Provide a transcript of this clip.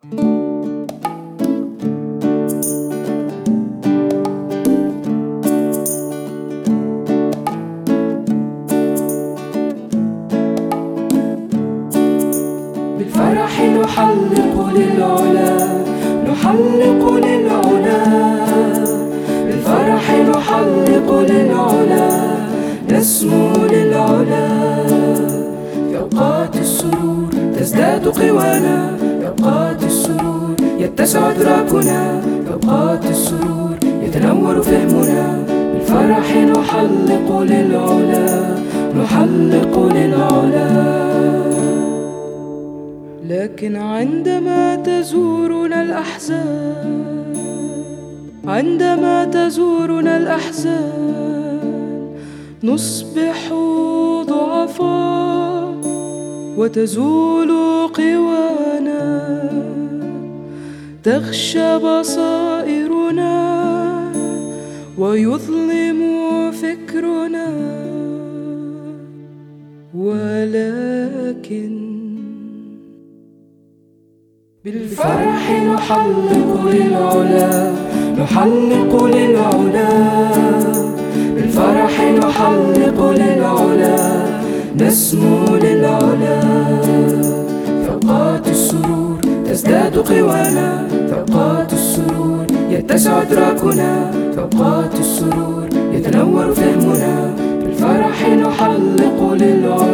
بالفرح نحلق للعلا، نحلق للعلا، بالفرح نحلق للعلا، نسمو للعلا. في أوقات السرور تزداد قوانا، في أوقات السرور يتسع إدراكنا، في أوقات السرور يتنور فهمنا. بالفرح نحلق للعلا، نحلق للعلا. لكن عندما تزورنا الأحزان، عندما تزورنا الأحزان، نصبح ضعفاء وتزول قوانا، تغشى بصائرنا ويظلم فكرنا. ولكن بالفرح نحلق للعلا، نحلق للعلا، بالفرح نحلق للعلا، نسمو للعلا. في أوقات السرور تزداد قوانا، في أوقات السرور يتسع إدراكنا، في أوقات السرور يتنور فهمنا. بالفرح نحلق للعلا.